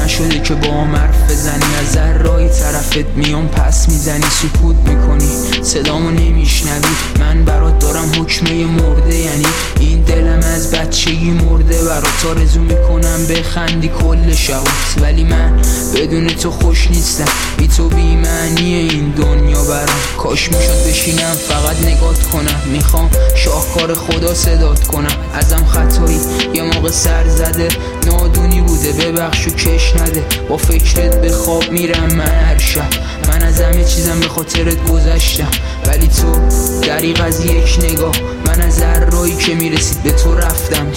نشده که با هم حرف بزنی، از ذره‌ای طرفت میام پس میزنی، سکوت میکنی صدامو نمیشنوی، من برات دارم حکمه مرده، یعنی این دلم از بچگی مرده برات، آرزو میکنم بخندی کل شبات، ولی من بدون تو خوش نیستم، بی تو بی معنی این دنیا برام، کاش میشد بشینم فقط نگات کنم، میخوام شاهکار خدا صدات کنم، ازم خطایی یه موقع سر زده، نادونی بوده ببخش و کش نده، با فکرت به خواب میرم من هر شب، من از همه چیزم به خاطرت گذشتم، ولی تو دریغ از یک نگاه، من از ذره‌ای که میرسید به تو رفتم،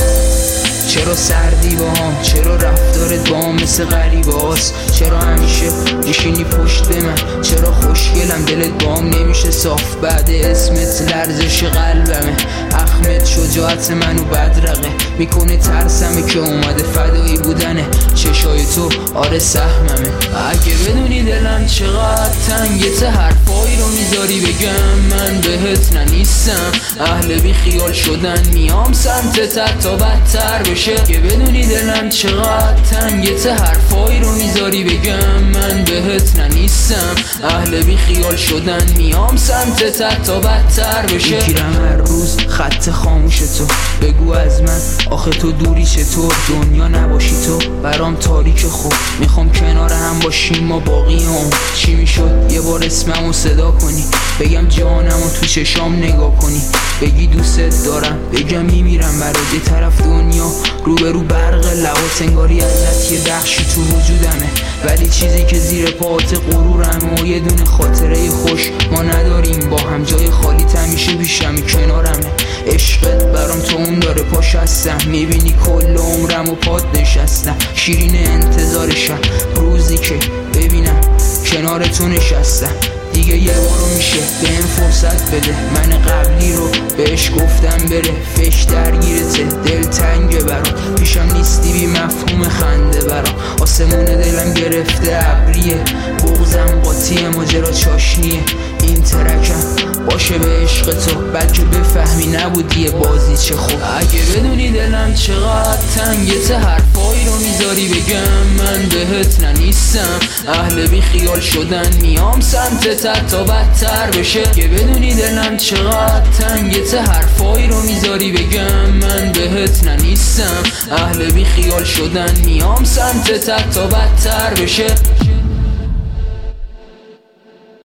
چرا سردی با هم، چرا رفتارت با هم مثل غریبه هاست، چرا همیشه میشینی پشت به من، چرا خوشگلم دلت با هم نمیشه صاف، بعد اسمت لرزش قلبمه، اخمت شجاعت منو بدرقه میکنه، ترسمه که اومده فدایی بودنه چشای تو، آره سهممه، اگه بدونی دلم چقدر تنگت، حرفایی رو میذاری بگم من بهت ننیستم، اهل بی خیال شدن میام سمتت تا بدتر بشه، که بدونی دلم چقدر تنگت، حرفایی رو میذاری بگم من بهت ننیستم، اهل بی خیال شدن میام سمتت تا بدتر بشه، میگیرم هر روز خط خاموش تو، بگو از من آخه تو دوری چطور، دنیا نباشی تو برام تاریک، خوب میخوام کنار هم باشیم ما باقی هم، چی میشد یه بار اسممو صدا کنی، بگم جانمو تو چشام نگاه کنی، بگی دوستت دارم، بگم میمیرم برات، یه طرف دنیا روبرو برق لبات، انگاری ازت یه بخشی تو وجودمه، ولی چیزی که زیر پات غرورمه، و یه دونه خاطره خوش ما نداریم با هم، جای خالی همیشه پیشمی کنارمه، عشقت برام تو اون داره پاش هستم، میبینی کل عمرم و پات نشستم، شیرین انتظارشم روزی که ببینم کنار تو نشستم، دیگه یه بارو میشه بهم فرصت بده، من قبلی رو بهش گفتم بره، فش درگیرته دل تنگه برام، پیشم نیستی بی مفهوم خنده برام، آسمون دلم گرفته ابریه، بغضم قاطیه ماجرا چاشنیه، این ترکم باشه به عشق تو، بلکه بفهمی نبودی یه بازی چه خوب، اگه بدونی دلم چقدر تنگت، حرفایی رو میذاری بگم من بهت ننیستم، اهل بی خیال شدن میام سمتت تا بدتر بشه، که بدونی دلم چقدر تنگت، حرفایی رو میذاری بگم من بهت ننیستم، اهل بی خیال شدن میام سمتت تا بدتر بشه.